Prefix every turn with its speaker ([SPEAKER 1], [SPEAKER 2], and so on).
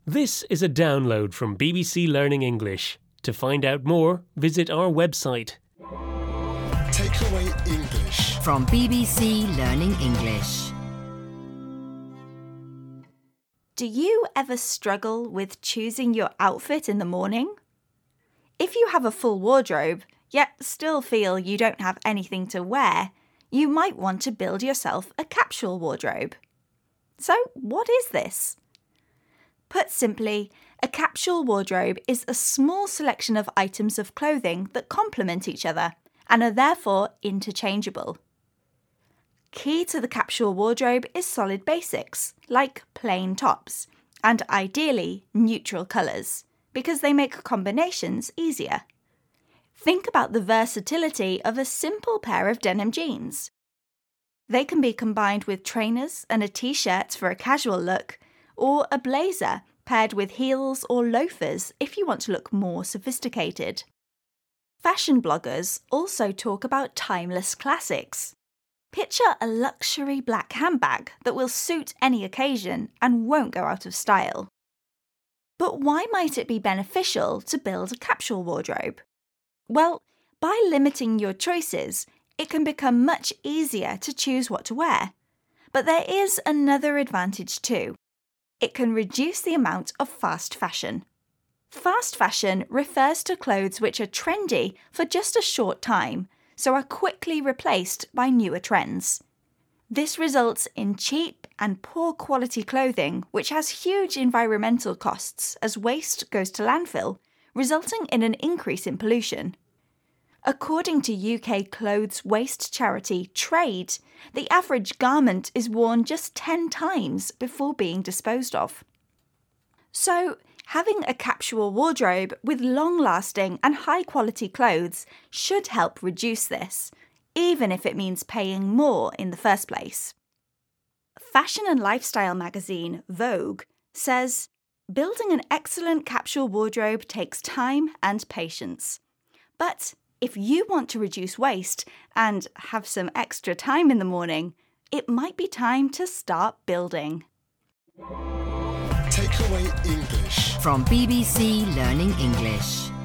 [SPEAKER 1] This is a download from BBC Learning English. To find out more, visit our website.
[SPEAKER 2] Takeaway English
[SPEAKER 3] From BBC Learning English.
[SPEAKER 4] Do you ever struggle with choosing your outfit in the morning? If you have a full wardrobe, yet still feel you don't have anything to wear, you might want to build yourself a capsule wardrobe. So, what is this? Put simply, a capsule wardrobe is a small selection of items of clothing that complement each other and are therefore interchangeable. Key to the capsule wardrobe is solid basics, like plain tops, and ideally neutral colours, because they make combinations easier. Think about the versatility of a simple pair of denim jeans. They can be combined with trainers and a t-shirt for a casual look, or a blazer paired with heels or loafers if you want to look more sophisticated. Fashion bloggers also talk about timeless classics. Picture a luxury black handbag that will suit any occasion and won't go out of style. But why might it be beneficial to build a capsule wardrobe? Well, by limiting your choices, it can become much easier to choose what to wear. But there is another advantage too. It can reduce the amount of fast fashion. Fast fashion refers to clothes which are trendy for just a short time, so are quickly replaced by newer trends. This results in cheap and poor quality clothing, which has huge environmental costs as waste goes to landfill, resulting in an increase in pollution. According to UK clothes waste charity Trade, the average garment is worn just 10 times before being disposed of. So, having a capsule wardrobe with long-lasting and high-quality clothes should help reduce this, even if it means paying more in the first place. Fashion and lifestyle magazine Vogue says, "Building an excellent capsule wardrobe takes time and patience. But if you want to reduce waste and have some extra time in the morning, it might be time to start building."
[SPEAKER 2] Takeaway English
[SPEAKER 3] From BBC Learning English.